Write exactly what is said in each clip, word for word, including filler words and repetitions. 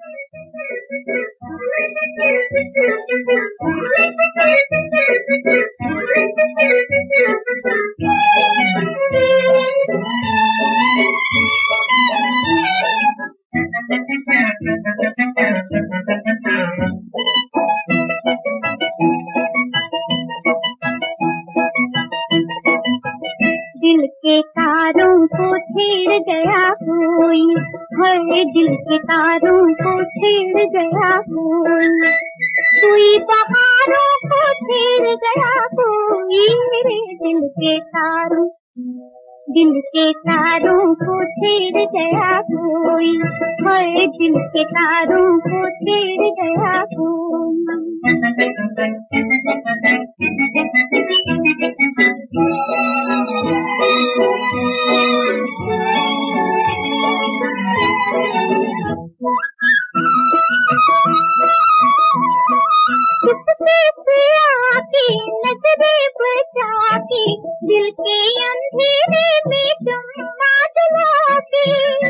दिल के तारों को छेड़ गया कोई, हर दिल के तारों को छेड़ गया कोई, कोई बहारों को छेड़ गया कोई, मेरे दिल के तारों, दिल के तारों को छेड़ गया कोई, हर दिल के तारों को छेड़ गया कोई। नजरे बचा के दिल के अंधेरे में चम्मा जला के,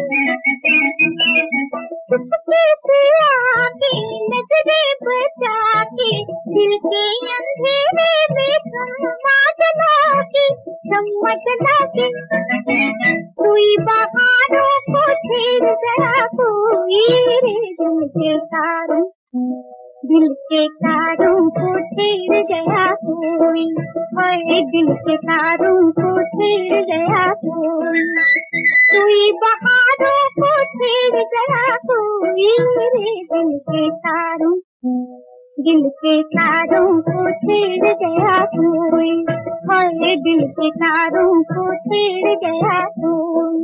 नजरे बचा के दिल के अंधेरे में चम्मा जला के, चम्मा जला के कोई बहारों को छेड़ गया कोई, दिल के तारों, दिल के तारों को छेड़ गया कोई, हर दिल के तारों को छेड़ गया कोई, कोई बहारों को छेड़ गया कोई, मेरे दिल के तारों, दिल के तारों को छेड़ गया कोई, हर दिल के तारों को छेड़ गया कोई।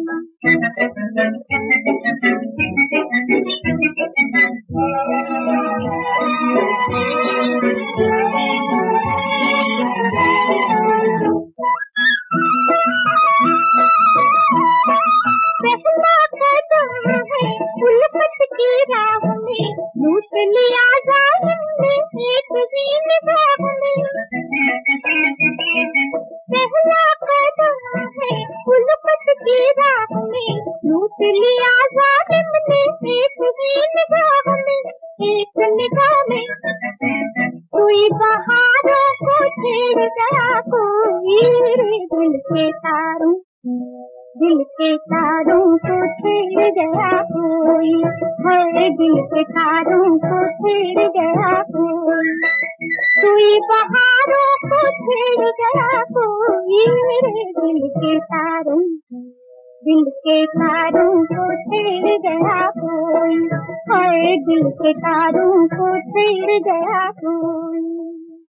पहला कदम है उल्फत की राह में, लूट लिया जालिम ने एक ही निगाह में। पहला कदम है उल्फत की राह में, लूट लिया जालिम ने एक ही निगाह में, एक निगाह में कोई बहारों को छेड़ गया कोई, दिल के तारों, दिल के तारों को छेड़ गया कोई, हर दिल के तारों को छेड़ गया कोई, कोई बहारों को छेड़ गया कोई, मेरे दिल के तारों, दिल के तारों को छेड़ गया कोई, हर दिल के तारों को छेड़ गया कोई।